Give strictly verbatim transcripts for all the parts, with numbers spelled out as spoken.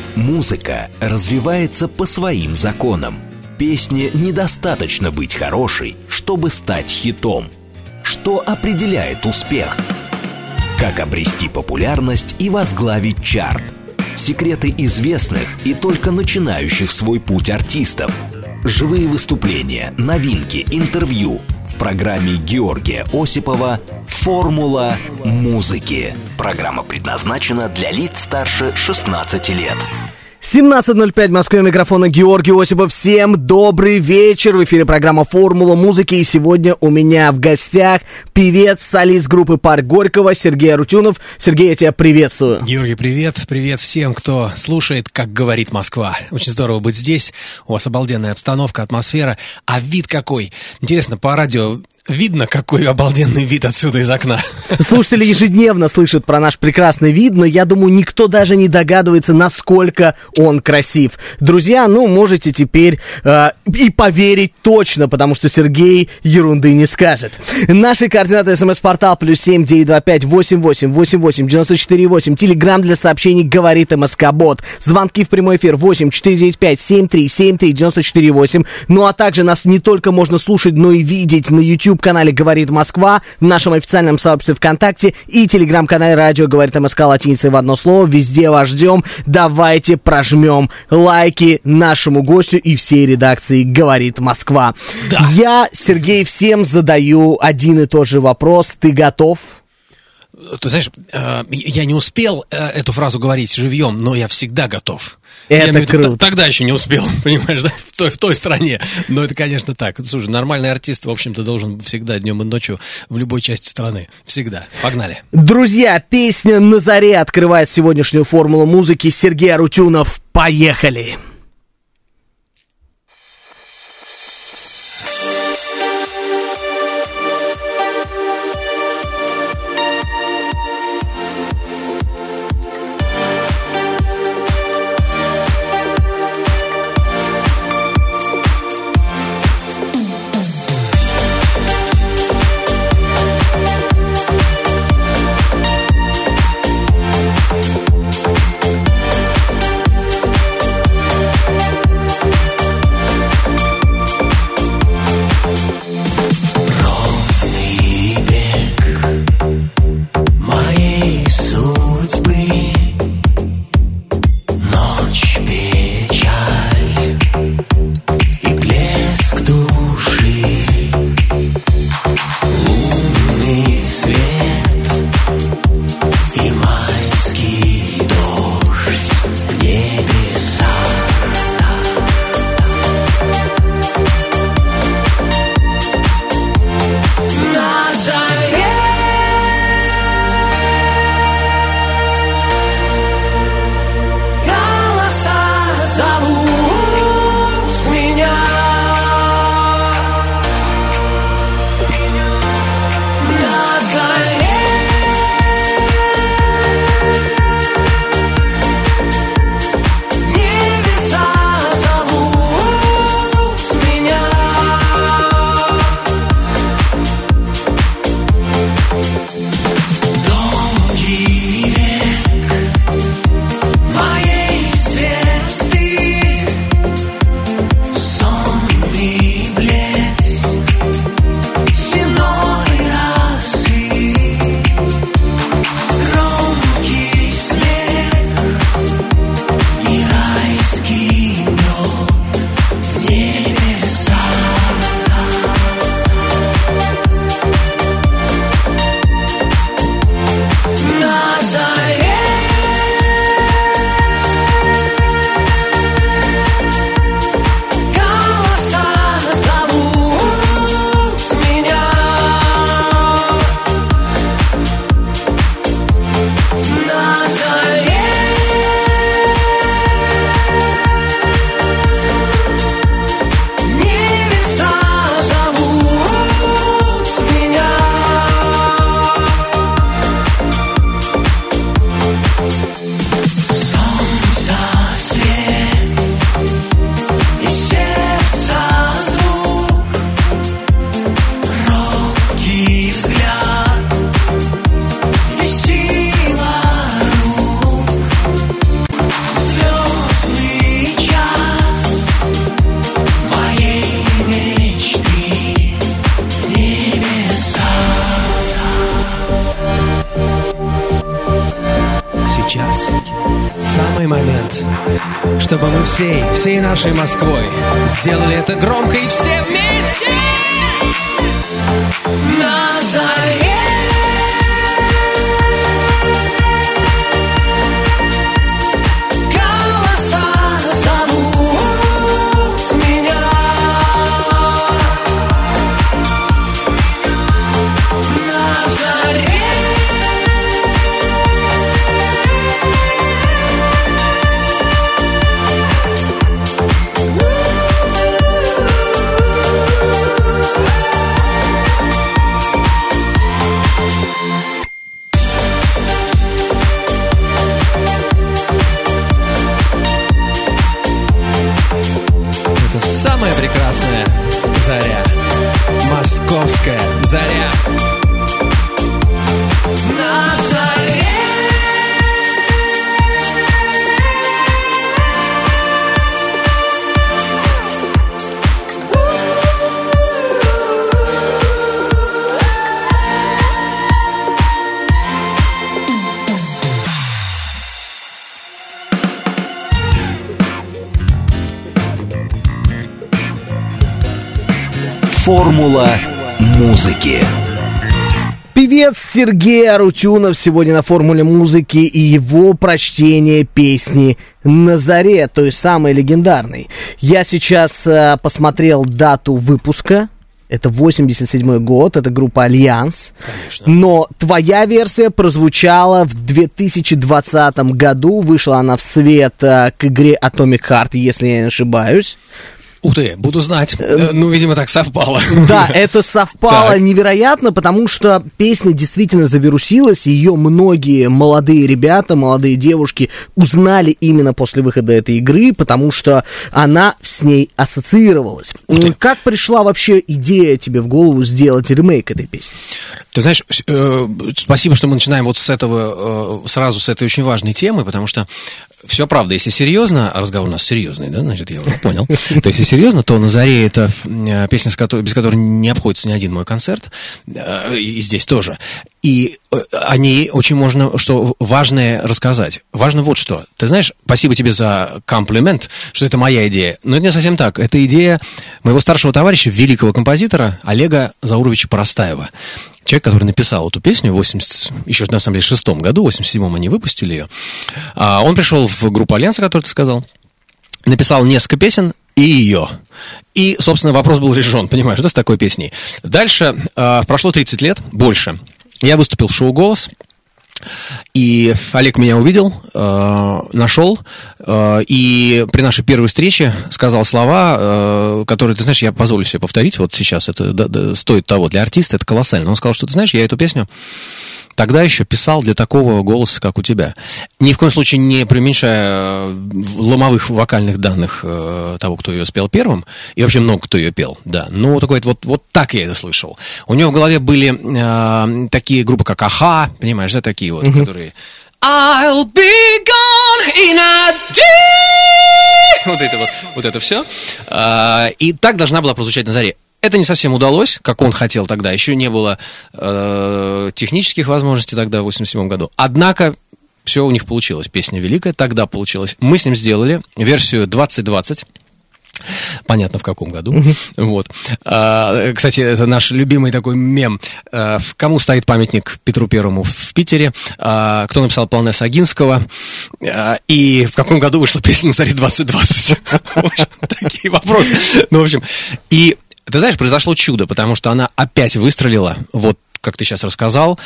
Музыка развивается по своим законам. Песне недостаточно быть хорошей, чтобы стать хитом. Что определяет успех? Как обрести популярность и возглавить чарт? Секреты известных и только начинающих свой путь артистов. Живые выступления, новинки, интервью. В программе Георгия Осипова «Формула музыки». Программа предназначена для лиц старше шестнадцати лет. семнадцать ноль пять в Москве, микрофона Георгий Осипов. Всем добрый вечер. В эфире программа «Формула музыки». И сегодня у меня в гостях певец, солист группы «Парк Горького» Сергей Арутюнов. Сергей, я тебя приветствую. Георгий, привет. Привет всем, кто слушает, как говорит Москва. Очень здорово быть здесь. У вас обалденная обстановка, атмосфера. А вид какой. Интересно, по радио видно, какой обалденный вид отсюда из окна. Слушатели ежедневно слышат про наш прекрасный вид, но я думаю, никто даже не догадывается, насколько он красив. Друзья, ну, можете теперь э, и поверить точно, потому что Сергей ерунды не скажет. Наши координаты: смс-портал плюс семь девять два пять восемь восемь восемь восемь девяносто четыре восемь. Телеграм для сообщений «Говорит МСК-бот». Звонки в прямой эфир восемь четыре девять пять семь три семь три девяносто четыре восемь. Ну, а также нас не только можно слушать, но и видеть на YouTube канале «Говорит Москва», в нашем официальном сообществе ВКонтакте и телеграм-канале «Радио Говорит МСК» латиницей в одно слово. Везде вас ждем. Давайте прожмем лайки нашему гостю и всей редакции «Говорит Москва». Да. Я, Сергей, всем задаю один и тот же вопрос. Ты готов? Ты знаешь, я не успел эту фразу говорить живьем, но я всегда готов. Это я круто. Виду, тогда еще не успел, понимаешь, да? В той, в той стране. Но это, конечно, так. Слушай, нормальный артист, в общем-то, должен всегда днем и ночью в любой части страны. Всегда. Погнали. Друзья, песня «На заре» открывает сегодняшнюю формулу музыки. Сергей Арутюнов. Поехали! We'll be right back. самый момент, чтобы мы всей, всей нашей Москвой сделали это громко и все вместе. На заре самая прекрасная заря, московская заря. На заре. Формула музыки. Певец Сергей Арутюнов сегодня на «Формуле музыки» и его прочтение песни «На заре», той самой легендарной. Я сейчас э, посмотрел дату выпуска. Это восемьдесят седьмой год, это группа «Альянс». Конечно. Но твоя версия прозвучала в две тысячи двадцатом году. Вышла она в свет э, к игре Atomic Heart, если я не ошибаюсь. Ух ты, буду знать. Ну, видимо, так совпало. Да, это совпало так. невероятно, потому что песня действительно завирусилась, и ее многие молодые ребята, молодые девушки узнали именно после выхода этой игры, потому что она с ней ассоциировалась. Как пришла вообще идея тебе в голову сделать ремейк этой песни? Ты знаешь, э, спасибо, что мы начинаем вот с этого, э, сразу с этой очень важной темы, потому что все правда, если серьезно, а разговор у нас серьезный, да, значит, я уже понял, то если серьезно, то «На заре» — это песня, без которой не обходится ни один мой концерт, и здесь тоже. И о ней очень можно, что важное рассказать. Важно вот что. Ты знаешь, спасибо тебе за комплимент, что это моя идея. Но это не совсем так. Это идея моего старшего товарища, великого композитора Олега Зауровича Поростаева. Человек, который написал эту песню в восемьдесят, еще на самом деле, шестом году, в восемьдесят седьмом они выпустили ее. Он пришел в группу «Альянс», о которой ты сказал, написал несколько песен и ее. И, собственно, вопрос был решен, понимаешь, что с такой песней. Дальше прошло тридцать лет, больше. Я выступил в шоу «Голос», и Олег меня увидел, э, нашел, э, и при нашей первой встрече сказал слова, э, которые, ты знаешь, я позволю себе повторить, вот сейчас это да, да, стоит того, для артиста это колоссально. Он сказал, что, ты знаешь, я эту песню тогда еще писал для такого голоса, как у тебя. Ни в коем случае не преуменьшая ломовых вокальных данных э, того, кто ее спел первым, и вообще много кто ее пел, да. Но такой, вот, вот так я это слышал. У него в голове были э, такие группы, как «Аха», понимаешь, да, такие вот, mm-hmm. которые «I'll be gone in a day». Вот это вот, вот это все. Э, и так должна была прозвучать «На заре». Это не совсем удалось, как он хотел тогда. Еще не было э, технических возможностей тогда, в восемьдесят седьмом году. Однако все у них получилось. Песня великая тогда получилась. Мы с ним сделали версию двадцать двадцать. Понятно, в каком году. Uh-huh. Вот. А, кстати, это наш любимый такой мем. А, кому стоит памятник Петру Первому в Питере? А, кто написал полонез Огинского? А, и в каком году вышла песня «На заре двадцать двадцать»? Такие вопросы. Ну, в общем, и ты знаешь, произошло чудо, потому что она опять выстрелила, вот как ты сейчас рассказал.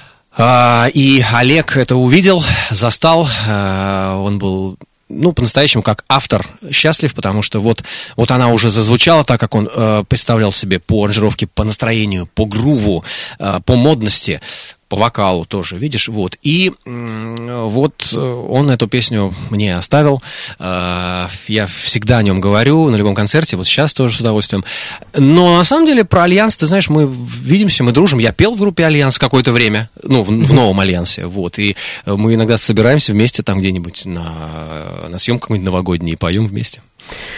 И Олег это увидел, застал, он был, ну, по-настоящему как автор счастлив, потому что вот, вот она уже зазвучала так, как он представлял себе по аранжировке, по настроению, по груву, по модности. По вокалу тоже, видишь, вот. И вот он эту песню мне оставил. Я всегда о нем говорю на любом концерте, вот сейчас тоже с удовольствием. Но на самом деле про «Альянс», ты знаешь, мы видимся, мы дружим. Я пел в группе «Альянс» какое-то время, ну, в, в новом «Альянсе», вот. И мы иногда собираемся вместе там где-нибудь на, на съемках какой-нибудь новогодней и поем вместе.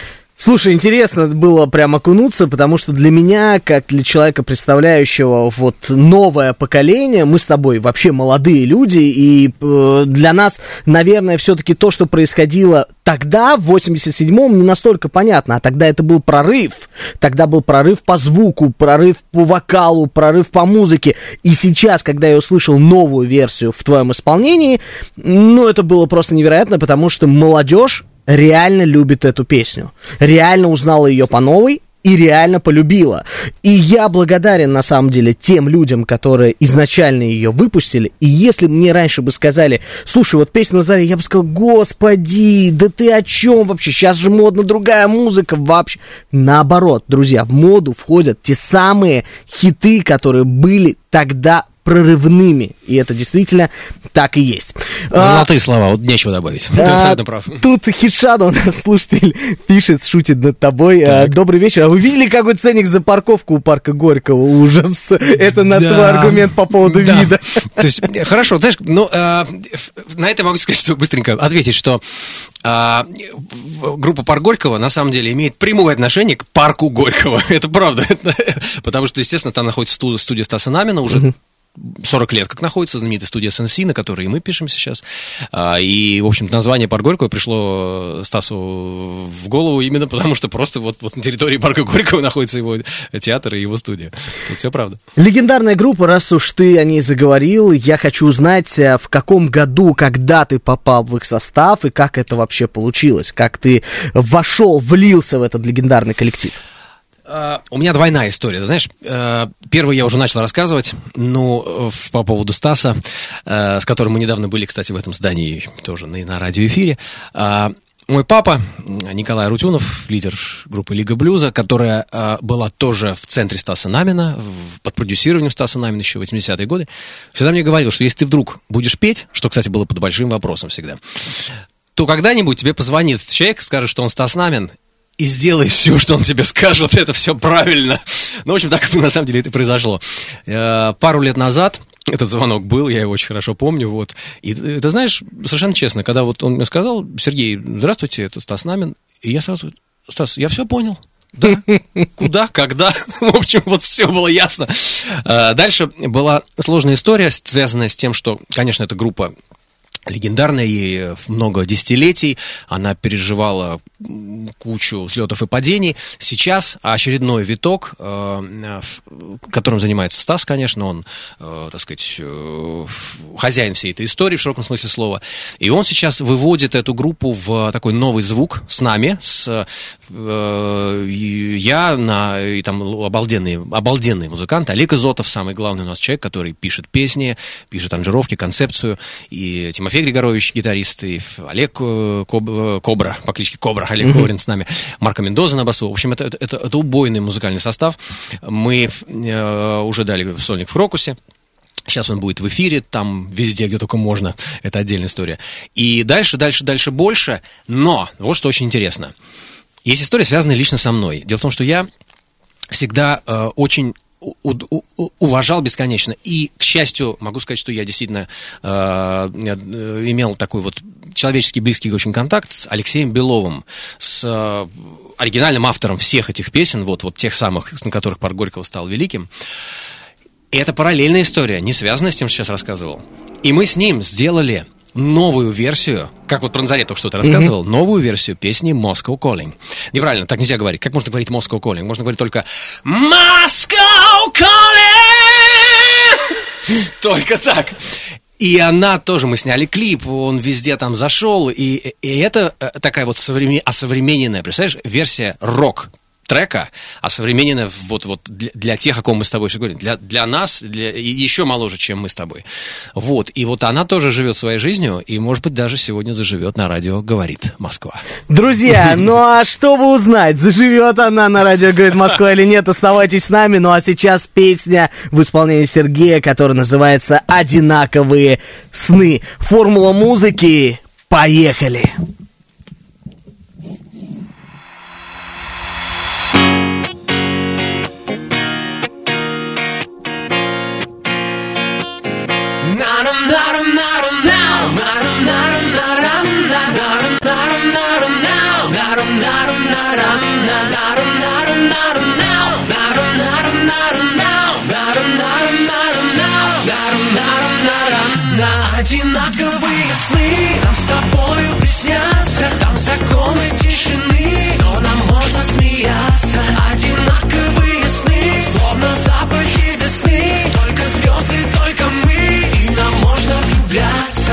Слушай, интересно было прям окунуться, потому что для меня, как для человека, представляющего вот новое поколение, мы с тобой вообще молодые люди, и э, для нас, наверное, все-таки то, что происходило тогда, в восемьдесят седьмом, не настолько понятно, а тогда это был прорыв, тогда был прорыв по звуку, прорыв по вокалу, прорыв по музыке, и сейчас, когда я услышал новую версию в твоем исполнении, ну, это было просто невероятно, потому что молодежь реально любит эту песню, реально узнала ее по новой и реально полюбила. И я благодарен, на самом деле, тем людям, которые изначально ее выпустили. И если бы мне раньше бы сказали, слушай, вот песня на заре, я бы сказал, господи, да ты о чем вообще? Сейчас же модна другая музыка вообще. Наоборот, друзья, в моду входят те самые хиты, которые были тогда прорывными, и это действительно так и есть. Золотые а, слова, вот нечего добавить. Ты а, абсолютно прав. Тут Хишаду, у нас слушатель, пишет, шутит над тобой. А, добрый вечер. А вы видели, какой ценник за парковку у парка Горького? Ужас. Это на да. твой аргумент по поводу да. вида. То есть, хорошо, знаешь, ну, а, на это могу сказать, что быстренько ответить, что а, группа «Парк Горького» на самом деле имеет прямое отношение к парку Горького. Это правда. Потому что, естественно, там находится студия Стаса Намина уже сорок лет, как находится знаменитая студия Сенси, на которой и мы пишем сейчас. И, в общем-то, название «Парк Горького» пришло Стасу в голову именно потому, что просто вот, вот на территории парка Горького находится его театр и его студия. Тут все правда. Легендарная группа, раз уж ты о ней заговорил, я хочу узнать, в каком году, когда ты попал в их состав и как это вообще получилось, как ты вошел, влился в этот легендарный коллектив. Uh, у меня двойная история, ты знаешь, uh, первый я уже начал рассказывать, ну, uh, по поводу Стаса, uh, с которым мы недавно были, кстати, в этом здании, тоже на, на радиоэфире. Uh, мой папа, Николай Арутюнов, лидер группы «Лига блюза», которая uh, была тоже в центре Стаса Намина, в, под продюсированием Стаса Намина еще в восьмидесятые годы, всегда мне говорил, что если ты вдруг будешь петь, что, кстати, было под большим вопросом всегда, то когда-нибудь тебе позвонит человек, скажет, что он Стас Намин, и сделай все, что он тебе скажет, это все правильно. Ну, в общем, так на самом деле это произошло. Пару лет назад этот звонок был, я его очень хорошо помню, вот. И ты знаешь, совершенно честно, когда вот он мне сказал, Сергей, здравствуйте, это Стас Намин, и я сразу, Стас, я все понял. Да, куда, когда, в общем, вот все было ясно. Дальше была сложная история, связанная с тем, что, конечно, эта группа легендарная, ей много десятилетий, она переживала кучу взлетов и падений. Сейчас очередной виток, которым занимается Стас, конечно, он, так сказать, хозяин всей этой истории в широком смысле слова. И он сейчас выводит эту группу в такой новый звук с нами, с я на, и там обалденные, обалденные музыканты. Олег Изотов, самый главный у нас человек, который пишет песни, пишет аранжировки, концепцию, и Тимофей Григорович, гитарист, и Олег Коб, Кобра, по кличке Кобра, Олег Коврин с нами, Марко Мендоза на басу. В общем, это, это, это убойный музыкальный состав. Мы э, уже дали сольник в Крокусе. Сейчас он будет в эфире, там везде, где только можно. Это отдельная история. И дальше, дальше, дальше больше. Но, вот что очень интересно. Есть история, связанная лично со мной. Дело в том, что я всегда э, очень у, у, уважал бесконечно. И, к счастью, могу сказать, что я действительно э, имел такой вот человеческий близкий очень контакт с Алексеем Беловым, с э, оригинальным автором всех этих песен, вот, вот тех самых, на которых «Парк Горького» стал великим. И это параллельная история, не связанная с тем, что сейчас рассказывал. И мы с ним сделали новую версию, как вот про Назарет только что-то рассказывал, mm-hmm. новую версию песни «Moscow Calling». Неправильно, так нельзя говорить. Как можно говорить «Moscow Calling»? Можно говорить только «Moscow Calling». Только так. И она тоже, мы сняли клип, он везде там зашел, и, и это такая вот современ... осовремененная, представляешь, версия рок трека, а современная вот, вот для, для тех, о ком мы с тобой сейчас говорим, для, для нас, для, еще моложе, чем мы с тобой. Вот, и вот она тоже живет своей жизнью, и, может быть, даже сегодня заживет на радио «Говорит Москва». Друзья, ну а чтобы узнать, заживет она на радио «Говорит Москва» или нет, оставайтесь с нами. Ну а сейчас песня в исполнении Сергея, которая называется «Одинаковые сны». Формула музыки. Поехали! Not Одинаковые сны нам с тобою приснятся. Там законы тишины, но нам можно смеяться. Одинаковые сны, словно запахи весны. Только звезды, только мы, и нам можно влюбляться.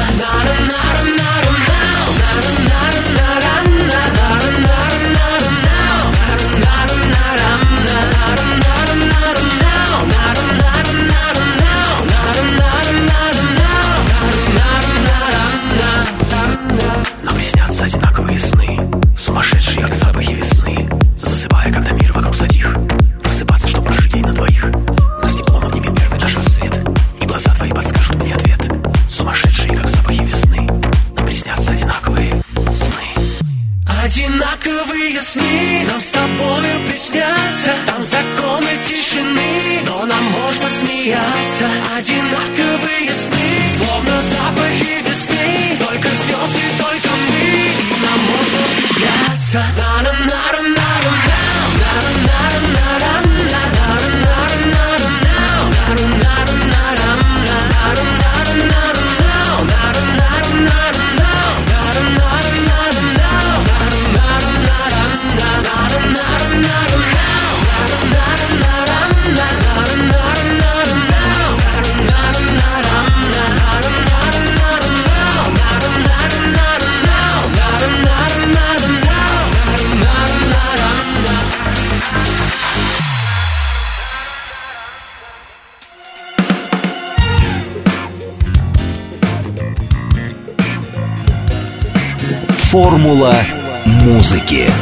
Одинаковые сны, сумасшедшие, как запахи весны. Засыпая, когда мир вокруг затих. Просыпаться, чтоб прожить день на двоих. Нас теплом обнимет первый наш рассвет, и глаза твои подскажут мне ответ. Сумасшедшие, как запахи весны. Нам приснятся одинаковые сны. Одинаковые сны нам с тобою приснятся. Там законы тишины, но нам можно смеяться. Одинаковые сны, словно запахи весны. Только звезды, только мы, и нам можно влюбляться. Формула музыки.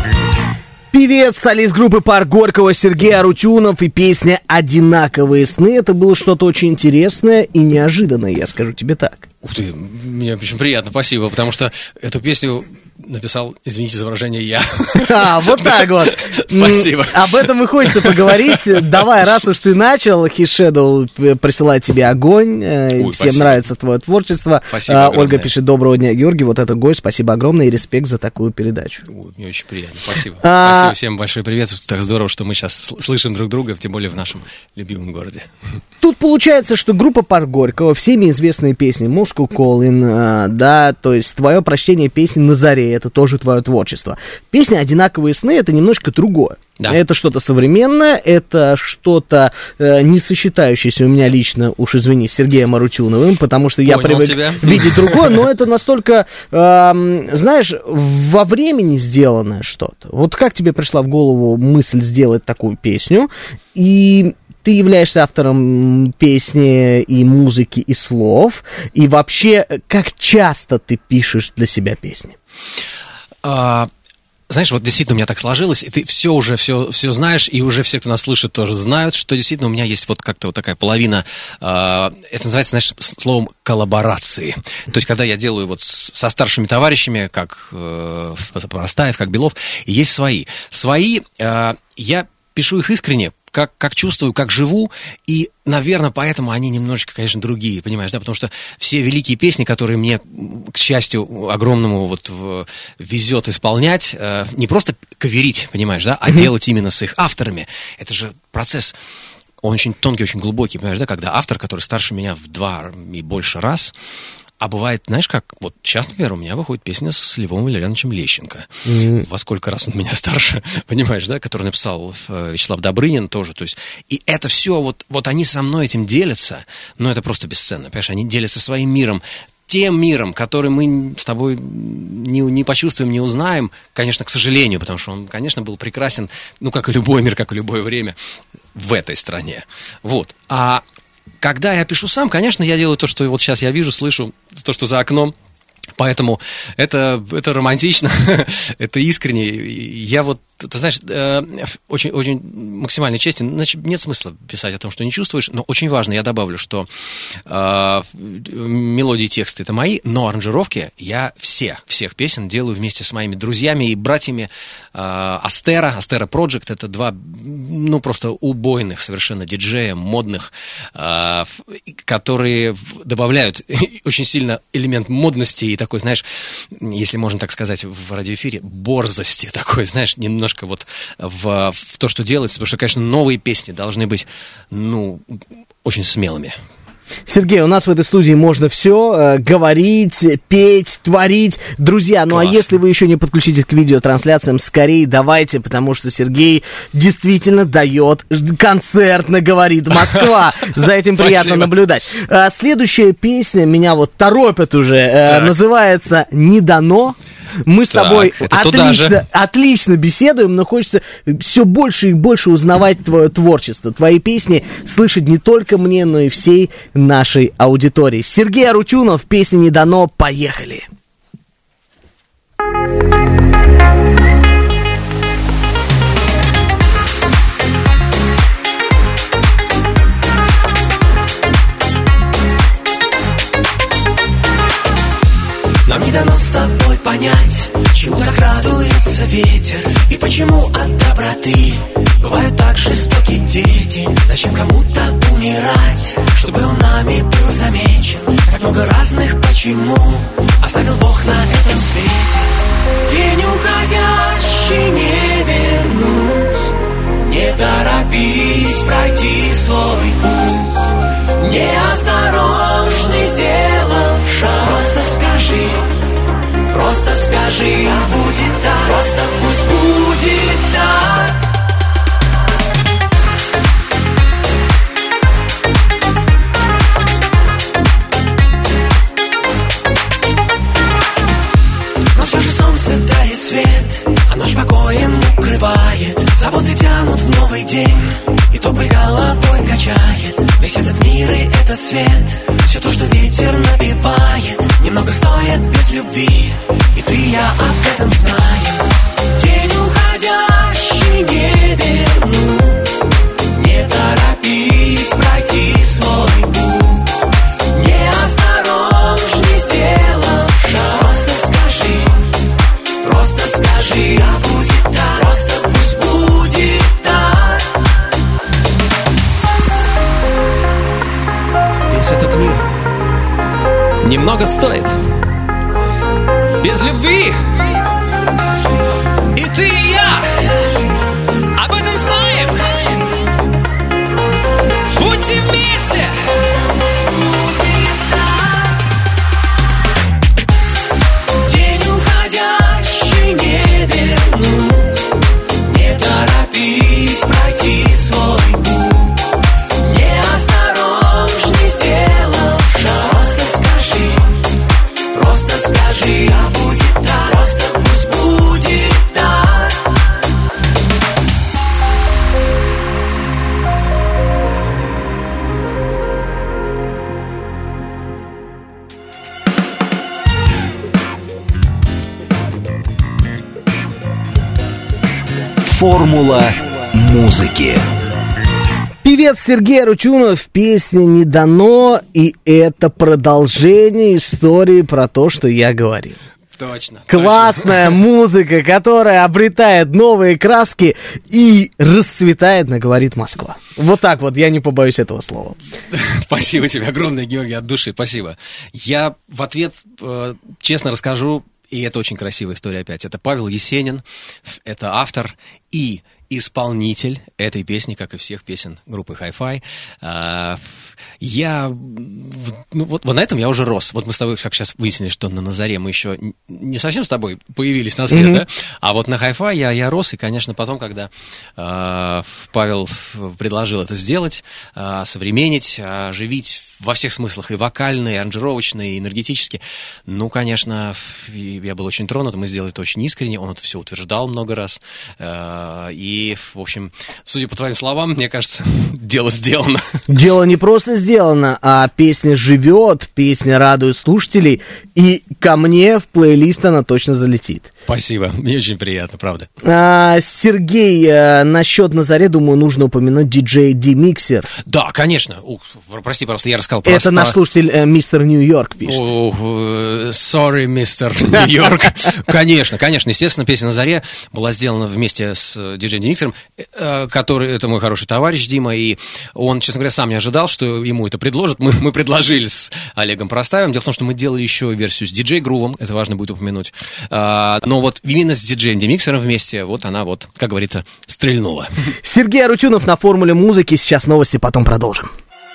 Певец, солист группы «Парк Горького» Сергей Арутюнов и песня «Одинаковые сны». Это было что-то очень интересное и неожиданное, я скажу тебе так. Ух ты, мне очень приятно, спасибо, потому что эту песню написал, извините за выражение, я. А, вот так вот. Спасибо. Об этом и хочется поговорить. Давай, раз уж ты начал, His Shadow присылает тебе огонь. Ой, Всем спасибо. Нравится твое творчество. Спасибо огромное. Ольга пишет: доброго дня, Георгий. Вот это гость. Спасибо огромное и респект за такую передачу. Ой, мне очень приятно. Спасибо. А... Спасибо всем, большой привет. Так здорово, что мы сейчас слышим друг друга, тем более в нашем любимом городе. Тут получается, что группа «Парк Горького», всеми известные песни «Moscow Calling», да, то есть твое прочтение песни «На заре», это тоже твое творчество. Песня «Одинаковые сны» — это немножко другое. Да. Это что-то современное, это что-то э, не сочетающееся у меня лично, уж извини, с Сергеем Арутюновым, потому что Понял я привык тебя. видеть другое, но это настолько, э, знаешь, во времени сделанное что-то. Вот как тебе пришла в голову мысль сделать такую песню, и ты являешься автором песни и музыки, и слов, и вообще, как часто ты пишешь для себя песни? А... Знаешь, вот действительно у меня так сложилось, и ты все уже, все, все знаешь, и уже все, кто нас слышит, тоже знают, что действительно у меня есть вот как-то вот такая половина, э, это называется, знаешь, словом коллаборации. То есть, когда я делаю вот с, со старшими товарищами, как э, Растаев, как Белов, и есть свои. Свои, э, я пишу их искренне, Как, как чувствую, как живу, и, наверное, поэтому они немножечко, конечно, другие, понимаешь, да, потому что все великие песни, которые мне, к счастью, огромному вот в, везет исполнять, э, не просто каверить, понимаешь, да, а mm-hmm. делать именно с их авторами, это же процесс, он очень тонкий, очень глубокий, понимаешь, да, когда автор, который старше меня в два и больше раз. А бывает, знаешь как, вот сейчас, например, у меня выходит песня с Львом Валерьяновичем Лещенко. Mm-hmm. Во сколько раз он меня старше, понимаешь, да, который написал э, Вячеслав Добрынин тоже. То есть, и это все, вот, вот они со мной этим делятся, но это просто бесценно, понимаешь, они делятся своим миром. Тем миром, который мы с тобой не, не почувствуем, не узнаем, конечно, к сожалению, потому что он, конечно, был прекрасен, ну, как и любой мир, как и любое время в этой стране. Вот. А когда я пишу сам, конечно, я делаю то, что вот сейчас я вижу, слышу, то, что за окном. Поэтому это, это романтично, это искренне. Я вот, ты знаешь, очень, очень максимально честен. Значит, нет смысла писать о том, что не чувствуешь, но очень важно, я добавлю, что э, мелодии и тексты — это мои, но аранжировки я все, всех песен делаю вместе с моими друзьями и братьями. э, Астера, Астера Project — это два, ну, просто убойных совершенно диджея, модных, э, которые добавляют очень сильно элемент модности и такой такой, знаешь, если можно так сказать в радиоэфире, борзости такой, знаешь, немножко вот в, в то, что делается, потому что, конечно, новые песни должны быть, ну, очень смелыми. Сергей, у нас в этой студии можно все э, говорить, петь, творить. Друзья, ну Классно. А если вы еще не подключитесь к видеотрансляциям, скорее давайте, потому что Сергей действительно дает концертно, говорит Москва. За этим приятно наблюдать. А, следующая песня, меня вот торопят уже, э, называется «Не дано». Мы с Так, тобой это туда же. отлично, отлично беседуем, но хочется все больше и больше узнавать твое творчество, твои песни слышать не только мне, но и всей нашей аудитории. Сергей Арутюнов, песня «Не дано», поехали! Нам не дано с тобой понять, чему так радуется ветер, и почему от доброты бывают так жестоки дети. Зачем кому-то умирать, чтобы он нами был замечен? Так много разных почему оставил Бог на этом свете. День уходящий не вернуть, не торопись пройти свой путь, неосторожный сделав шаг. Просто скажи, просто скажи, а будет так, просто пусть будет так. Но все же солнце дарит свет, а ночь покоем укрывает. Заботы тянут в новый день, и тополь головой качает. Весь этот мир и этот свет, все то, что ветер набивает, немного стоит без любви, и ты и я об этом знаем. День уходящий не вернуть, не торопись пройти свой путь, неосторожный сделав шаг. Просто скажи, просто скажи, а будет так, просто пусть будет так. Весь этот мир немного стоит без любви, и ты и я об этом знаем. Будьте вместе. День уходящий не вернуть, не торопись пройти свой путь, неосторожный сделав шаг. Просто скажи, просто скажи, а будет так, просто пусть будет так. Формула музыки. Певец Сергей Арутюнов, песня «Не дано», и это продолжение истории про то, что я говорил. Точно. Классная музыка, которая обретает новые краски и расцветает на «Говорит Москва». Вот так вот, я не побоюсь этого слова. Спасибо тебе огромное, Георгий, от души, спасибо. Я в ответ э, честно расскажу, и это очень красивая история опять. Это Павел Есенин, это автор и исполнитель этой песни, как и всех песен группы Hi-Fi. Я, ну вот, вот на этом я уже рос. Вот мы с тобой, как сейчас выяснили, что на Назаре мы еще не совсем с тобой появились на свет, mm-hmm. да? А вот на Hi-Fi я, я рос, и, конечно, потом, когда э, Павел предложил это сделать, э, современнить, оживить во всех смыслах, и вокально, и аранжировочно, и энергетически, ну, конечно, я был очень тронут, мы сделали это очень искренне, он это все утверждал много раз, э, и, в общем, судя по твоим словам, мне кажется, дело сделано. Дело не просто сделано, а песня живет, песня радует слушателей, и ко мне в плейлист она точно залетит. Спасибо, мне очень приятно, правда. А, Сергей, а, насчет на заре, думаю, нужно упомянуть диджей D-Mixer. Да, конечно. Ух, прости, пожалуйста, я рассказал про... Это наш слушатель э, мистер Нью-Йорк пишет. Oh, sorry, мистер Нью-Йорк. Конечно, конечно. Естественно, песня «На заре» была сделана вместе с диджеем Демиксером, э, который, это мой хороший товарищ Дима, и он, честно говоря, сам не ожидал, что ему это предложат. Мы, мы предложили с Олегом Простаевым. Дело в том, что мы делали еще версию с диджей-грувом, это важно будет упомянуть. А, но вот именно с диджеем Демиксером вместе, вот она вот, как говорится, стрельнула. Сергей Арутюнов на «Формуле музыки». Сейчас новости, потом продолжим.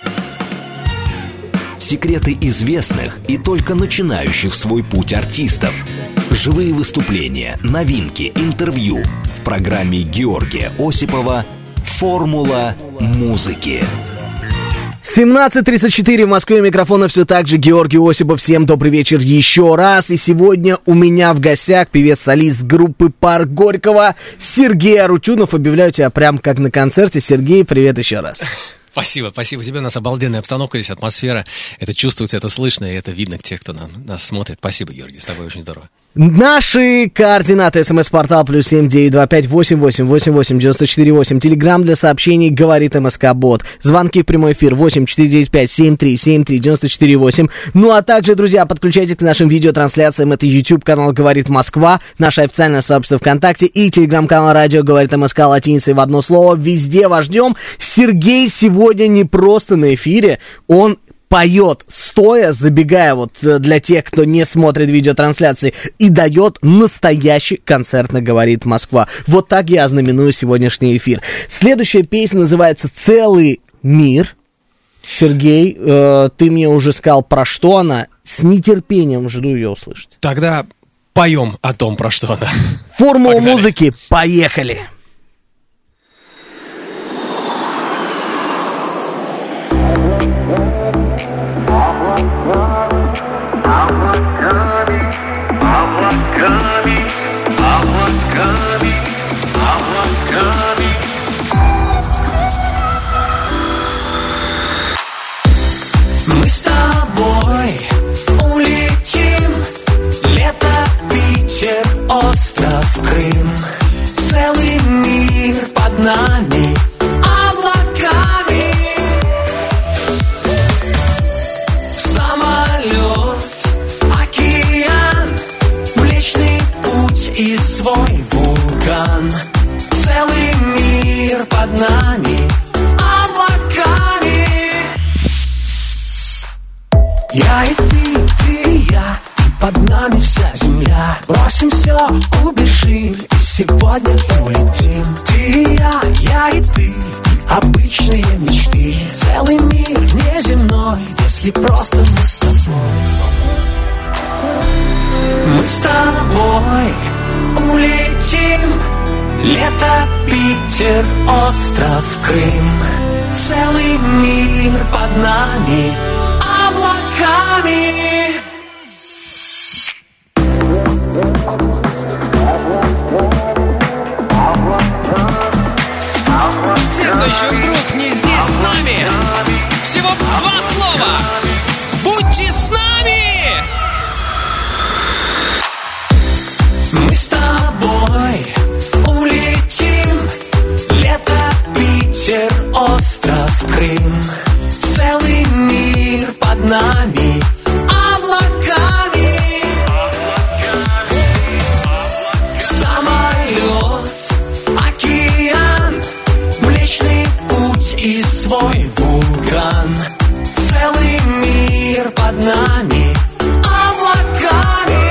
Секреты известных и только начинающих свой путь артистов. Живые выступления, новинки, интервью в программе Георгия Осипова «Формула музыки». семнадцать тридцать четыре в Москве, микрофона все так же Георгий Осипов. Всем добрый вечер еще раз. И сегодня у меня в гостях певец-солист группы «Парк Горького» Сергей Арутюнов. Объявляю тебя прям как на концерте. Сергей, привет еще раз. Спасибо, спасибо тебе. У нас обалденная обстановка, здесь атмосфера. Это чувствуется, это слышно, и это видно тех, кто нам, нас смотрит. Спасибо, Георгий, с тобой очень здорово. Наши координаты: смс-портал плюс семь девять два пять восемь восемь восемь восемь девяносто четыре восемь. Телеграм для сообщений «Говорит МСК-бот». Звонки в прямой эфир восемь четыре девять пять семь три семь три девяносто четыре восемь. Ну а также, друзья, подключайтесь к нашим видеотрансляциям. Это YouTube-канал «Говорит Москва», наше официальное сообщество ВКонтакте и телеграм-канал «Радио Говорит МСК» латиницей в одно слово. Везде вас ждем. Сергей сегодня не просто на эфире, он поет стоя, забегая вот для тех, кто не смотрит видеотрансляции, и дает настоящий концерт на «Говорит Москва». Вот так я ознаменую сегодняшний эфир. Следующая песня называется «Целый мир». Сергей, э, ты мне уже сказал, про что она. С нетерпением жду ее услышать. Тогда поем о том, про что она. Формула музыки, поехали! Облаками, облаками, облаками, облаками. Мы с тобой улетим. Лето, Питер, остров Крым. Целый мир под нами. Облаками. И свой вулкан. Целый мир под нами. Облаками. Я и ты, ты и я. И под нами вся земля. Бросим все, убежим. И сегодня улетим. Ты и я, я и ты. И обычные мечты. Целый мир неземной. Если просто мы с тобой. Мы с тобой улетим. Лето, Питер, остров Крым. Целый мир под нами. Облаками. Те, кто еще вдруг не здесь с нами, всего два слова. Будьте с нами! Мы с тобой улетим. Лето, Питер, остров Крым. Целый мир под нами. Облаками. Самолет, океан, Млечный Путь и свой вулкан. Целый мир под нами. Облаками.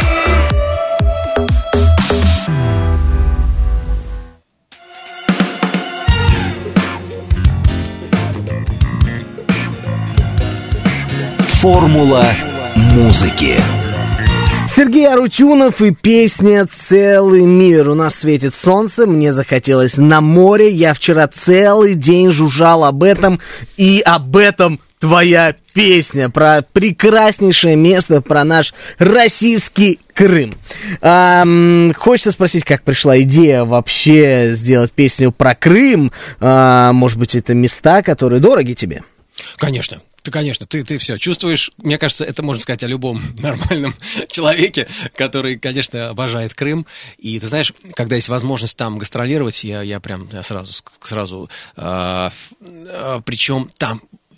Формула музыки. Сергей Арутюнов и песня «Целый мир». У нас светит солнце, мне захотелось на море. Я вчера целый день жужжал об этом, и об этом твоя песня, про прекраснейшее место, про наш российский Крым. А, хочется спросить, как пришла идея вообще сделать песню про Крым? А, может быть, это места, которые дороги тебе? Конечно. Ты, конечно, ты, ты все чувствуешь. Мне кажется, это можно сказать о любом нормальном человеке, который, конечно, обожает Крым. И ты знаешь, когда есть возможность там гастролировать, я, я прям я сразу, сразу э, э, причем там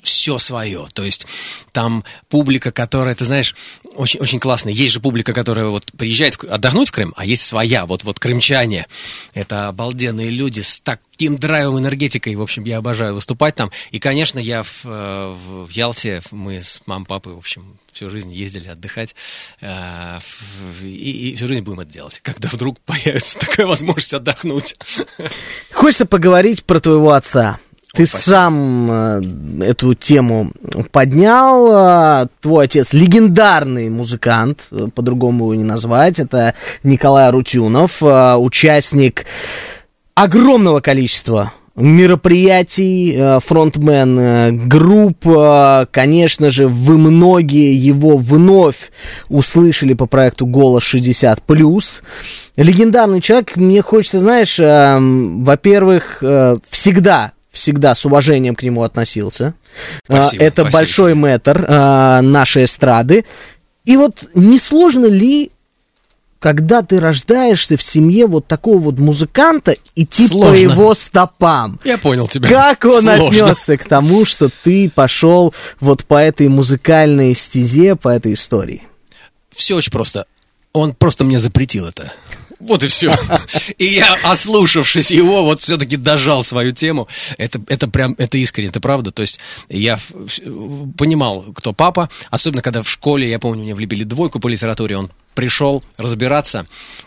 все свое. То есть там публика, которая, ты знаешь, очень, очень классная. Есть же публика, которая вот приезжает отдохнуть в Крым, а есть своя. Вот, вот крымчане. Это обалденные люди с таким драйвом, энергетикой. В общем, я обожаю выступать там. И, конечно, я в, в, в Ялте, мы с мамой, папой, в общем, всю жизнь ездили отдыхать. Э, и, и всю жизнь будем это делать. Когда вдруг появится такая возможность отдохнуть. Хочется поговорить про твоего отца. Ты Спасибо. сам э, эту тему поднял. Э, твой отец легендарный музыкант, э, по-другому его не назвать. Это Николай Арутюнов, э, участник огромного количества мероприятий, э, фронтмен э, групп. Э, конечно же, вы многие его вновь услышали по проекту «Голос шестьдесят плюс». Легендарный человек. Мне хочется, знаешь, э, во-первых, э, всегда... всегда с уважением к нему относился. Спасибо, Это спасибо большой тебе. мэтр а, нашей эстрады. И вот не сложно ли, когда ты рождаешься в семье вот такого вот музыканта, идти Сложно. по его стопам? Я понял тебя. Как он Сложно. отнесся к тому, что ты пошел вот по этой музыкальной стезе, по этой истории? Все очень просто. Он просто мне запретил это. Вот и все. И я, ослушавшись его, вот все-таки дожал свою тему. Это, это прям, это искренне, это правда. То есть я понимал, кто папа. Особенно, когда в школе, я помню, мне влепили двойку по литературе. Он пришел разбираться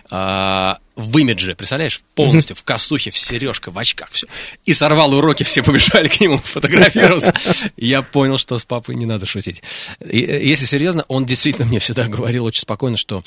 а, в имидже, представляешь, полностью в косухе, в сережках, в очках, все. И сорвал уроки, все побежали к нему фотографироваться. И я понял, что с папой не надо шутить. И, если серьезно, он действительно мне всегда говорил очень спокойно, что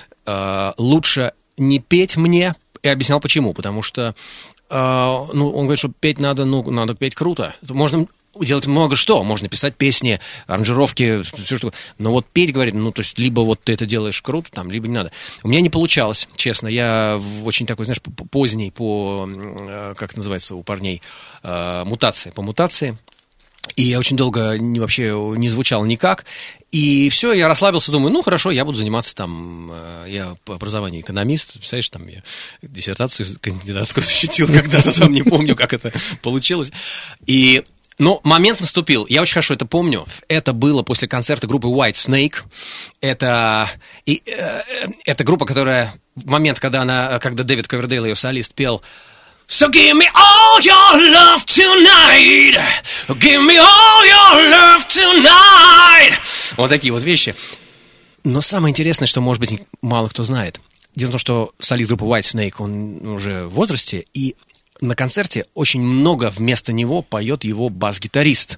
а, лучше не петь мне, и объяснял почему, потому что, э, ну, он говорит, что петь надо, ну, надо петь круто, можно делать много что, можно писать песни, аранжировки, все что, но вот петь, говорит, ну, то есть, либо вот ты это делаешь круто, там, либо не надо. У меня не получалось, честно, я очень такой, знаешь, поздний, по, как называется у парней, э, мутация, по мутации. И я очень долго не, вообще не звучал никак. И все, я расслабился, думаю, ну, хорошо, я буду заниматься там... Я по образованию экономист, представляешь, там я диссертацию кандидатскую защитил когда-то там, не помню, как это получилось. И... Но момент наступил, я очень хорошо это помню. Это было после концерта группы White Snake. Это, и, э, это группа, которая... В момент, когда, она, когда Дэвид Ковердейл, ее солист, пел... So give me all your love tonight. Give me all your love tonight. Вот такие вот вещи. Но самое интересное, что, может быть, мало кто знает. Дело в том, что солист группы White Snake, он уже в возрасте, и на концерте очень много вместо него поет его бас-гитарист.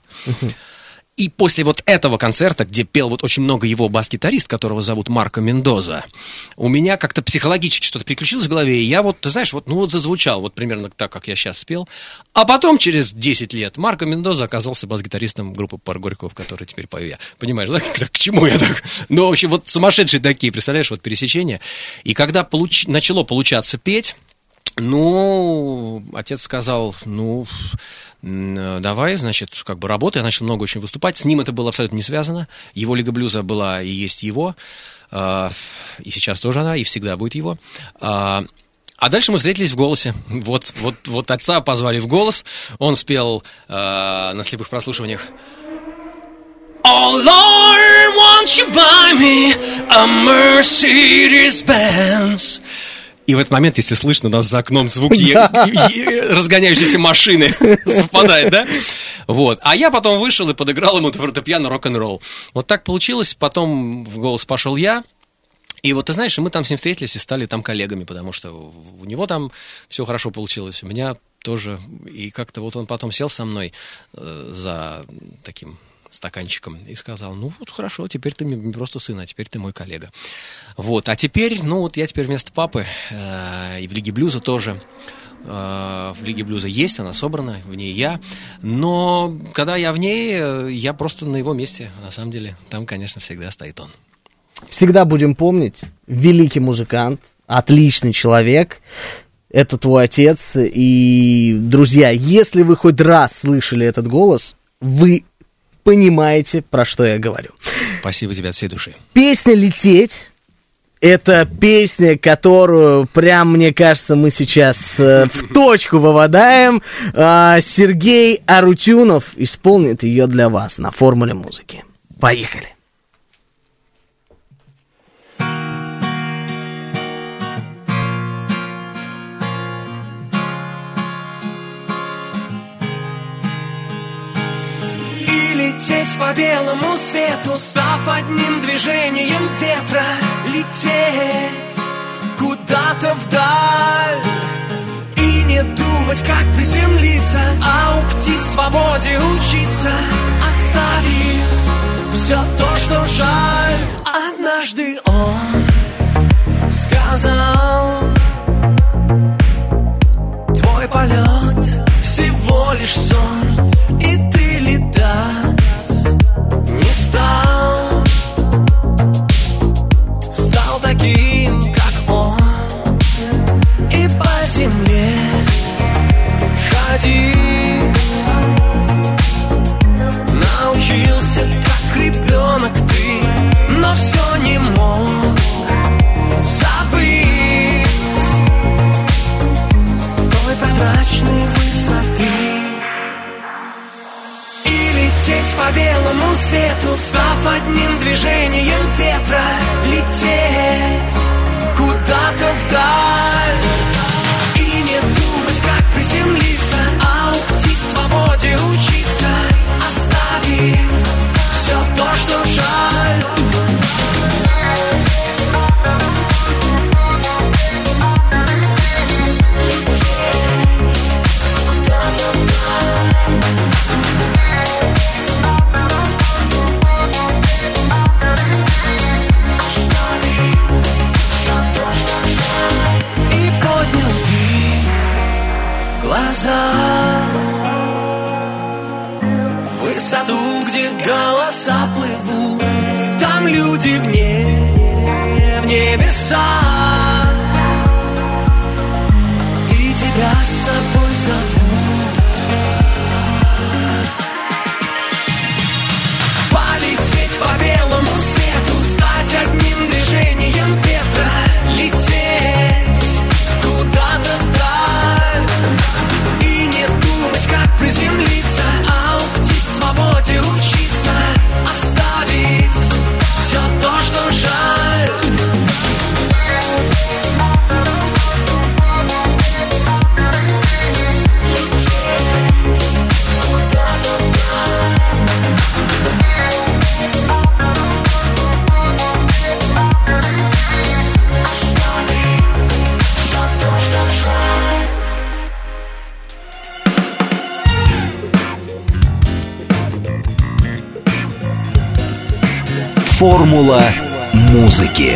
И после вот этого концерта, где пел вот очень много его бас-гитарист, которого зовут Марко Мендоза, у меня как-то психологически что-то приключилось в голове, и я вот, ты знаешь, вот, ну вот зазвучал вот примерно так, как я сейчас спел. А потом, через десять лет, Марко Мендоза оказался бас-гитаристом группы Пар Горького, в которой теперь пою я. Понимаешь, да? К чему я так? Ну, в общем, вот сумасшедшие такие, представляешь, вот пересечения. И когда получ... начало получаться петь, ну, отец сказал, ну... давай, значит, как бы работай. Я начал много очень выступать. С ним это было абсолютно не связано. Его Лига блюза была и есть его. И сейчас тоже она, и всегда будет его. А дальше мы встретились в «Голосе». Вот, вот, вот отца позвали в «Голос». Он спел на слепых прослушиваниях. Oh, Lord, won't you buy me a Mercedes-Benz? И в этот момент, если слышно, у нас за окном звуки разгоняющейся машины совпадает, да? Вот. А я потом вышел и подыграл ему фортепиано рок-н-ролл. Вот так получилось. Потом в «Голос» пошел я. И вот, ты знаешь, мы там с ним встретились и стали там коллегами, потому что у него там все хорошо получилось, у меня тоже. И как-то вот он потом сел со мной э, за таким... стаканчиком и сказал, ну вот хорошо, теперь ты не просто сын, а теперь ты мой коллега. Вот, а теперь, ну вот я теперь вместо папы, э, и в Лиге блюза тоже, э, в Лиге блюза есть, она собрана, в ней я, но когда я в ней, э, я просто на его месте, на самом деле, там, конечно, всегда стоит он. Всегда будем помнить, великий музыкант, отличный человек, это твой отец, и, друзья, если вы хоть раз слышали этот голос, вы понимаете, про что я говорю. Спасибо тебе от всей души. Песня «Лететь» — это песня, которую, прям, мне кажется, мы сейчас э, в точку выводаем. Э, Сергей Арутюнов исполнит ее для вас на Формуле музыки. Поехали. Лететь по белому свету, став одним движением ветра, лететь куда-то вдаль и не думать, как приземлиться, а у птиц свободе учиться, оставив все то, что жаль. Однажды он сказал: твой полет всего лишь сон, и ты летать не стал, стал таким, как он, и по земле ходить научился, как ребенок ты, но все не мог забыть той прозрачной высоты. Лететь по белому свету, став одним движением ветра, лететь куда-то вдаль и не думать, как приземлиться, а у птиц свободе учиться, оставив все то, что жаль. В высоту, где голоса плывут, там люди вне, в небеса, и тебя с собой зовут. Полететь по белому свету, стать одним движением ветра, лететь куда-то вдаль и не думать, как приземлиться, а у птиц свободе учиться, оставить все то, что жаль. Формула музыки.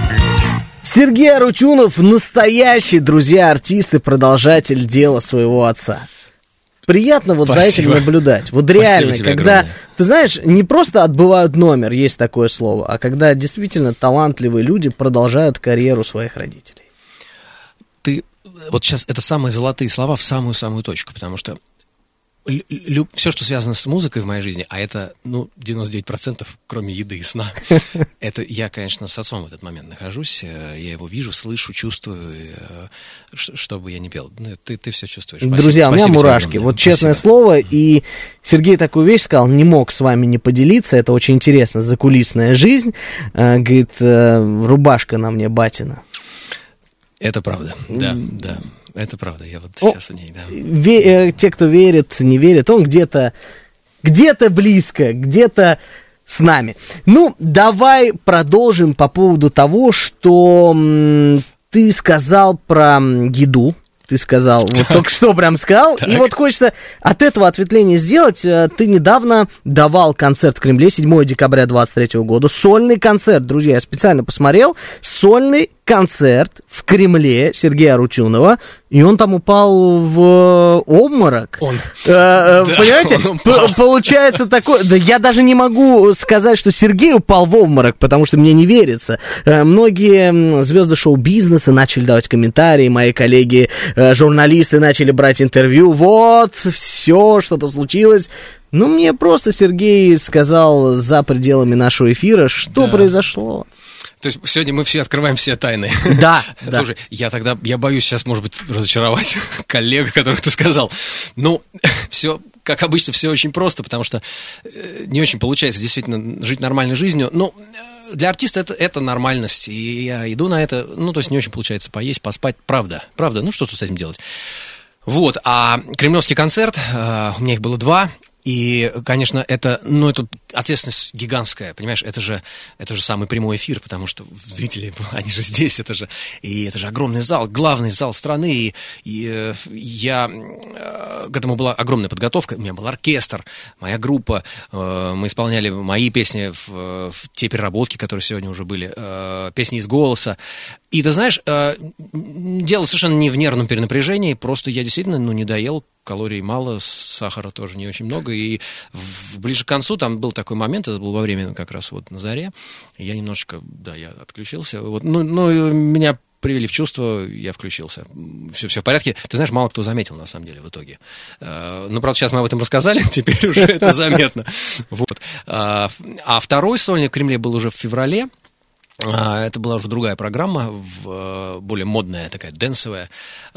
Сергей Арутюнов — настоящий, друзья, артист и продолжатель дела своего отца. Приятно вот Спасибо. за этим наблюдать. Вот Спасибо реально, тебе когда, огромное. ты знаешь, не просто отбывают номер, есть такое слово, а когда действительно талантливые люди продолжают карьеру своих родителей. Ты вот сейчас это самые золотые слова в самую-самую точку, потому что Лю, все, что связано с музыкой в моей жизни, а это, ну, девяносто девять процентов, кроме еды и сна, это я, конечно, с отцом в этот момент нахожусь, я его вижу, слышу, чувствую, что бы я ни пел. Ты, ты все чувствуешь. Спасибо, Друзья, у меня спасибо мурашки, тебе, вот честное спасибо. слово, и Сергей такую вещь сказал, не мог с вами не поделиться, это очень интересно, закулисная жизнь, говорит, рубашка на мне батина. Это правда, да, да. Это правда, я вот О, сейчас у ней, да. Ве- те, кто верит, не верит, он где-то, где-то близко, где-то с нами. Ну, давай продолжим по поводу того, что м, ты сказал про еду. Ты сказал, вот только что прям сказал. Так. И вот хочется от этого ответвления сделать. Ты недавно давал концерт в Кремле, седьмого декабря двадцать третьего года. Сольный концерт, друзья, я специально посмотрел. Сольный концерт в Кремле Сергея Арутюнова. И он там упал в обморок. Он. Э, э, Да, понимаете? он упал. П- Получается такое... Да я даже не могу сказать, что Сергей упал в обморок, потому что мне не верится. Э, Многие м, звезды шоу-бизнеса начали давать комментарии, мои коллеги, э, журналисты начали брать интервью. Вот, все, что-то случилось. Ну, мне просто Сергей сказал за пределами нашего эфира, что Да. произошло. То есть сегодня мы все открываем все тайны. Да, да. Слушай, я тогда, я боюсь сейчас, может быть, разочаровать коллег, которых ты сказал. Ну, все, как обычно, все очень просто, потому что не очень получается действительно жить нормальной жизнью. Ну, для артиста это, это нормальность, и я иду на это, ну, то есть не очень получается поесть, поспать, правда, правда, ну, что тут с этим делать? Вот, а кремлевский концерт, у меня их было два. И, конечно, это, ну, это ответственность гигантская, понимаешь, это же, это же самый прямой эфир, потому что зрители, они же здесь, это же, и это же огромный зал, главный зал страны, и, и я, к этому была огромная подготовка, у меня был оркестр, моя группа, мы исполняли мои песни в, в те переработки, которые сегодня уже были, песни из голоса, и ты знаешь, дело совершенно не в нервном перенапряжении, просто я действительно, ну, не доел, калорий мало, сахара тоже не очень много, и в, ближе к концу там был такой момент, это было во время как раз вот на заре, я немножечко, да, я отключился, вот, ну, ну, меня привели в чувство, я включился, все, все в порядке, ты знаешь, мало кто заметил, на самом деле, в итоге, ну, правда, сейчас мы об этом рассказали, теперь уже это заметно, вот, а второй сольник в Кремле был уже в феврале. Это была уже другая программа, более модная, такая дэнсовая.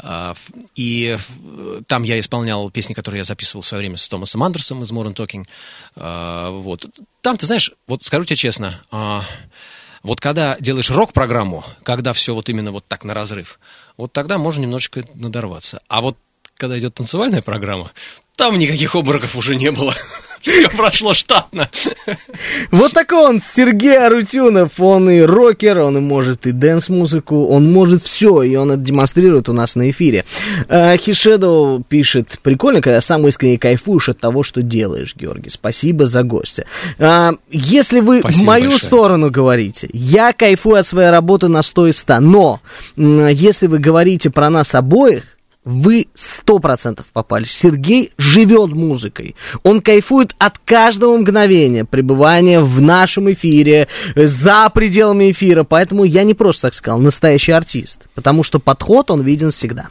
И там я исполнял песни, которые я записывал в свое время с Томасом Андерсом из Modern Talking. Вот. Там, ты знаешь, вот скажу тебе честно, вот когда делаешь рок-программу, когда все вот именно вот так на разрыв, вот тогда можно немножечко надорваться. А вот когда идет танцевальная программа, там никаких обмороков уже не было. Все прошло штатно. Вот такой он, Сергей Арутюнов. Он и рокер, он и может и дэнс-музыку, он может все, и он это демонстрирует у нас на эфире. Хишедо пишет: прикольно, когда сам искренне кайфуешь от того, что делаешь, Георгий. Спасибо за гостя. Если вы Спасибо в мою большое. сторону говорите, я кайфую от своей работы на сто из ста, но если вы говорите про нас обоих, вы сто процентов попали. Сергей живет музыкой. Он кайфует от каждого мгновения пребывания в нашем эфире, за пределами эфира. Поэтому я не просто так сказал, настоящий артист. Потому что подход он виден всегда.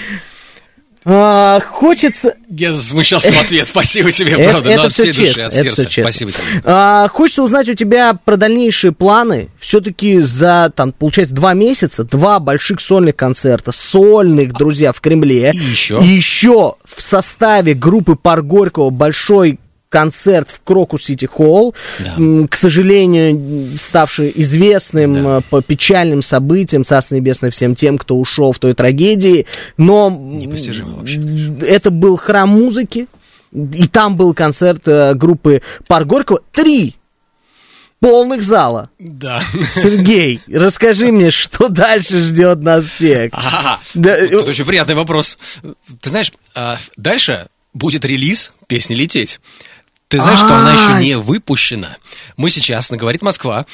А, хочется... Я засмущался в ответ. Спасибо тебе, правда. Это, но от всей честно, души, от сердца. Спасибо тебе. А, хочется узнать у тебя про дальнейшие планы. Все-таки за, там, получается, два месяца, два больших сольных концерта, сольных, друзья, в Кремле. И еще. И еще в составе группы Парк Горького большой концерт в Крокус-Сити Холл, да. К сожалению, ставший известным да. по печальным событиям, Царство Небесное всем тем, кто ушел в той трагедии, но непостижимо вообще, конечно. Это был храм музыки, и там был концерт группы Парк Горького, три полных зала. Да. Сергей, расскажи мне, что дальше ждет нас всех? Ага, да. Тут очень приятный вопрос. Ты знаешь, дальше будет релиз песни «Лететь». Ты знаешь, что она еще не выпущена. Мы сейчас на «Говорит Москва»,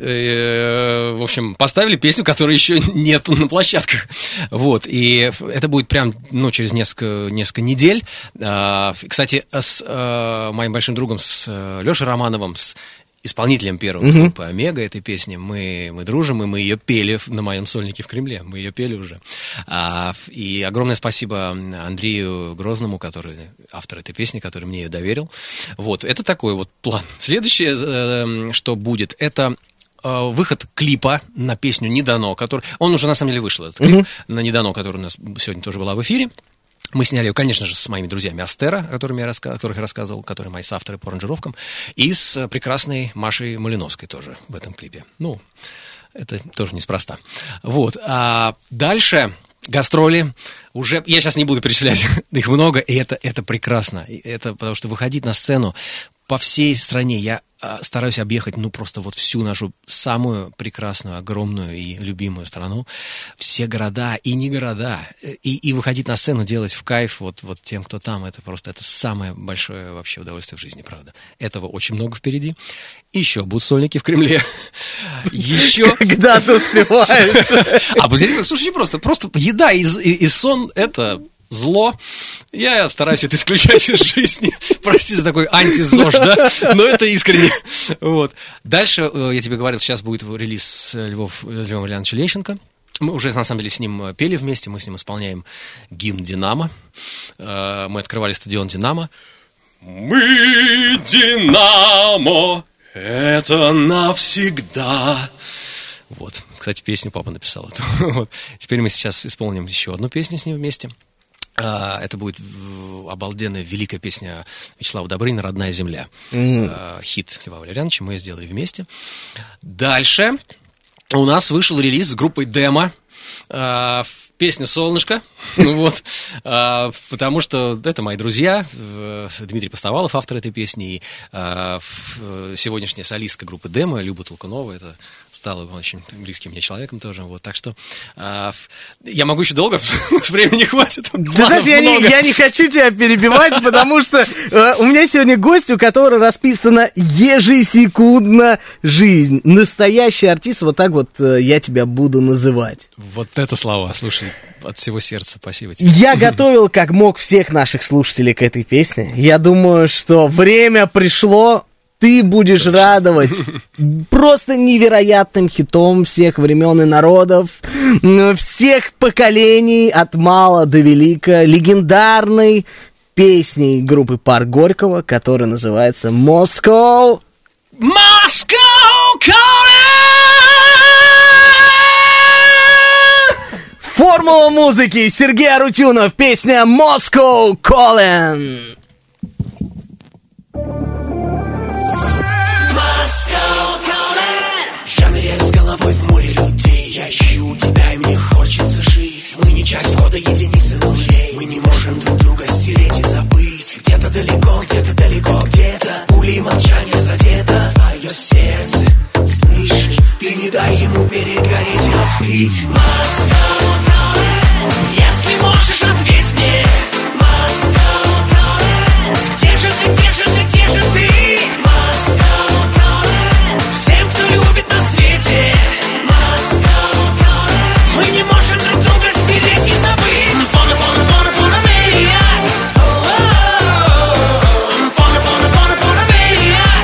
э, в общем, поставили песню, которой еще нет на площадках. Вот, и это будет прям, ну, через несколько, несколько недель. А, кстати, с а, моим большим другом, с Лешей Романовым, с исполнителем первого mm-hmm. группы «Омега» этой песни, мы, мы дружим, и мы ее пели на моем сольнике в Кремле, мы ее пели уже. А, и огромное спасибо Андрею Грозному, который автор этой песни, который мне ее доверил. Вот, это такой вот план. Следующее, э, что будет, это э, выход клипа на песню «Не дано», который, он уже на самом деле вышел, этот клип mm-hmm. на «Не дано», который у нас сегодня тоже была в эфире. Мы сняли ее, конечно же, с моими друзьями Астера, о которых я, раска... о которых я рассказывал, которые мои соавторы по аранжировкам, и с прекрасной Машей Малиновской тоже в этом клипе. Ну, это тоже неспроста. Вот. А дальше гастроли уже... Я сейчас не буду перечислять, их много, и это, это прекрасно. Это потому что выходить на сцену по всей стране. Я стараюсь объехать, ну, просто вот всю нашу самую прекрасную, огромную и любимую страну, все города и не города, и, и выходить на сцену, делать в кайф вот, вот тем, кто там, это просто, это самое большое вообще удовольствие в жизни, правда. Этого очень много впереди. Еще будут сольники в Кремле. Еще... Когда ты успеваешь? А, слушай, просто, просто еда и, и, и сон, это... зло. Я стараюсь это исключать из жизни. Прости за такой антизож, да? Но это искренне. Вот. Дальше, я тебе говорил, сейчас будет релиз с Львов, Львом Ильяновичем Лещенко. Мы уже, на самом деле, с ним пели вместе. Мы с ним исполняем гимн «Динамо». Мы открывали стадион «Динамо». Мы «Динамо», это навсегда. Вот. Кстати, песню папа написал. Вот. Теперь мы сейчас исполним еще одну песню с ним вместе. Это будет обалденная, великая песня Вячеслава Добрынина «Родная земля». Mm. Хит Льва Валерьяновича, мы ее сделали вместе. Дальше у нас вышел релиз с группой «Демо». Песня «Солнышко», ну вот, а, потому что это мои друзья, Дмитрий Постовалов, автор этой песни, и а, сегодняшняя солистка группы «Демо», Люба Толкунова, это стала очень близким мне человеком тоже, вот, так что а, я могу еще долго, времени хватит, знаете, я не, я не хочу тебя перебивать, потому что э, у меня сегодня гость, у которого расписана ежесекундно жизнь, настоящий артист, вот так вот э, я тебя буду называть. Вот это слова, слушай, от всего сердца, спасибо тебе. Я готовил как мог всех наших слушателей к этой песне. Я думаю, что время пришло, ты будешь радовать просто невероятным хитом всех времен и народов, всех поколений, от мала до велика, легендарной песней группы «Парк Горького», которая называется «Moscow». Moscow calling! Формула музыки, Сергей Арутюнов, песня «Moscow Calling». Я ныряю с головой в море людей. Я ищу тебя, и мне хочется жить. Мы не часть кода единицы нулей. Мы не можем друг друга стереть и забыть. Где-то далеко, где-то далеко, где-то пулей молчание задето. Твое сердце, слышишь? Ты не дай ему перегореть и остыть. Если можешь, ответь мне. Где же ты, где же ты, где же ты? Всем, кто любит на свете, мы не можем друг друга стереть и забыть. Фона, фона, фона, фона, maniac. Фона, фона, фона, фона, maniac.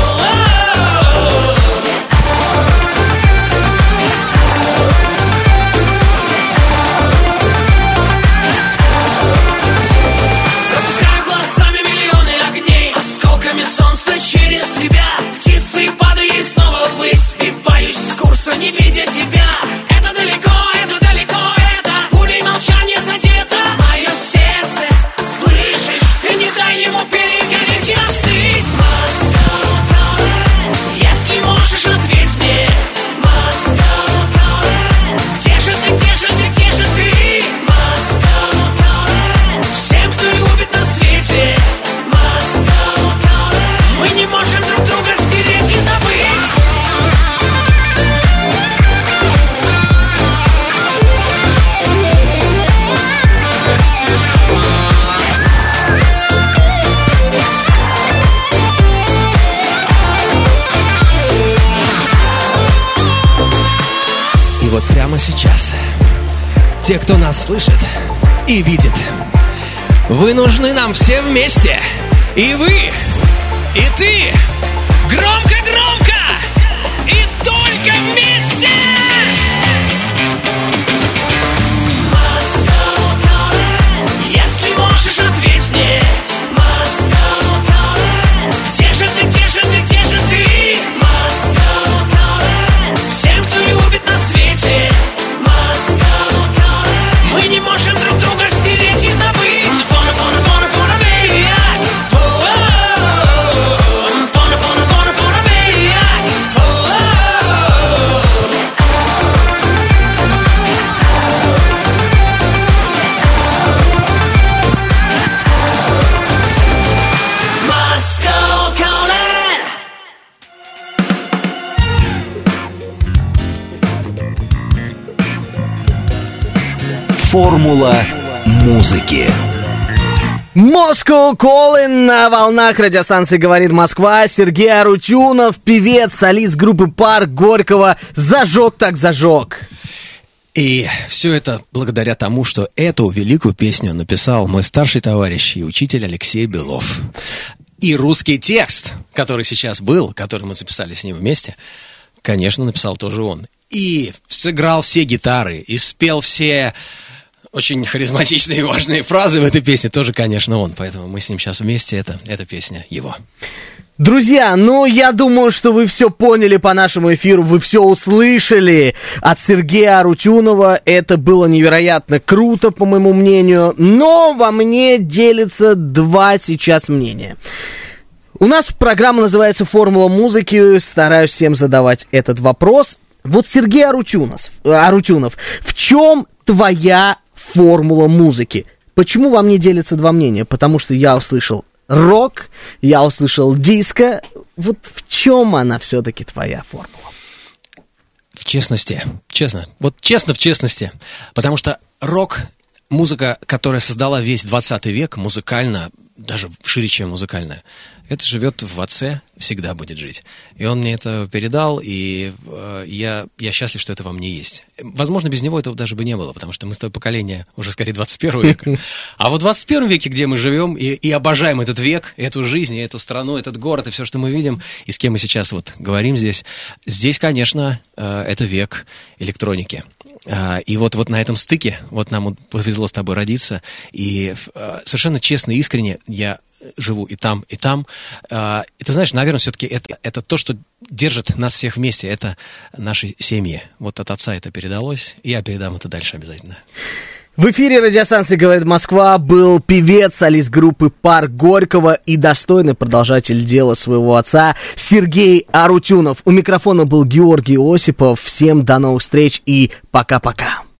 Пропускаю глазами миллионы огней, осколками солнца через себя. Птицы падают и снова ввысь. Сбиваюсь с курса, не видя тебя. Это далеко, это далеко, это пулей молчание задето. Мое сердце, слышишь? Ты не дай ему перегореть и остыть. Если можешь, ответь мне. Где же ты, где же ты, где же ты? Всем, кто любит на свете, мы не можем друг друга стереть и забыть. И вот прямо сейчас те, кто нас слышит и видит, вы нужны нам все вместе. И вы, и ты. Громко-громко! И только вместе! Если можешь, ответь мне. Где же ты, где же ты, где же ты? Всем, кто любит на свете, мы не можем друг друга стереть и забыть. Фона, фона, фона, фона, maniac. Фона, фона, фона, фона, maniac. Moscow calling. Формула музыки. Moscow Calling на волнах радиостанции «Говорит Москва». Сергей Арутюнов, певец, солист группы «Парк Горького». Зажег так зажег. И все это благодаря тому, что эту великую песню написал мой старший товарищ и учитель Алексей Белов. И русский текст, который сейчас был, который мы записали с ним вместе, конечно, написал тоже он. И сыграл все гитары, и спел все очень харизматичные и важные фразы в этой песне, тоже, конечно, он. Поэтому мы с ним сейчас вместе, это, эта песня его. Друзья, ну, я думаю, что вы все поняли по нашему эфиру, вы все услышали от Сергея Арутюнова. Это было невероятно круто, по моему мнению, но во мне делится два сейчас мнения. У нас программа называется «Формула музыки», стараюсь всем задавать этот вопрос. Вот Сергей Арутюнов, Арутюнов, в чем твоя формула музыки? Почему во мне делятся два мнения? Потому что я услышал рок, я услышал диско. Вот в чем она все-таки твоя формула? В честности, честно, вот честно в честности, потому что рок, музыка, которая создала весь двадцатый век, музыкально, даже шире, чем музыкальная, это живет в отце, всегда будет жить. И он мне это передал, и э, я, я счастлив, что это во мне есть. Возможно, без него этого даже бы не было, потому что мы с тобой поколение уже скорее двадцать первого века. А вот в двадцать первом веке, где мы живем и, и обожаем этот век, эту жизнь, эту страну, этот город, и все, что мы видим, и с кем мы сейчас вот говорим здесь, здесь, конечно, э, это век электроники. И вот, вот на этом стыке, вот нам повезло с тобой родиться, и совершенно честно и искренне я живу и там, и там. И ты знаешь, наверное, все-таки это, это то, что держит нас всех вместе, это наши семьи. Вот от отца это передалось, и я передам это дальше обязательно. В эфире радиостанции «Говорит Москва» был певец, солист группы «Парк Горького» и достойный продолжатель дела своего отца Сергей Арутюнов. У микрофона был Георгий Осипов. Всем до новых встреч и пока-пока.